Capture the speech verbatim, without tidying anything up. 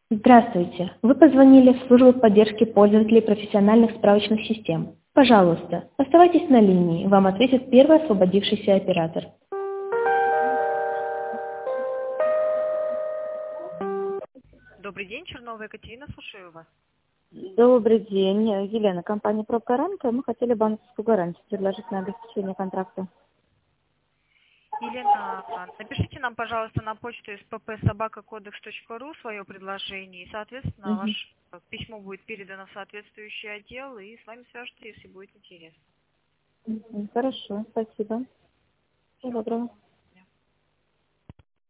Здравствуйте. Вы позвонили в службу поддержки пользователей профессиональных справочных систем. Пожалуйста, оставайтесь на линии, вам ответит первый освободившийся оператор. Добрый день, Чернова Екатерина, слушаю вас. Добрый день, Елена, компания «Пробгарант». Мы хотели банковскую гарантию предложить на обеспечение контракта. Елена, напишите нам, пожалуйста, на почту эс пэ пэ собака кодекс точка ру свое предложение, и, соответственно, Мгм. ваше письмо будет передано в соответствующий отдел, и с вами свяжутся, если будет интересно. Мгм. Хорошо, спасибо. Всего доброго.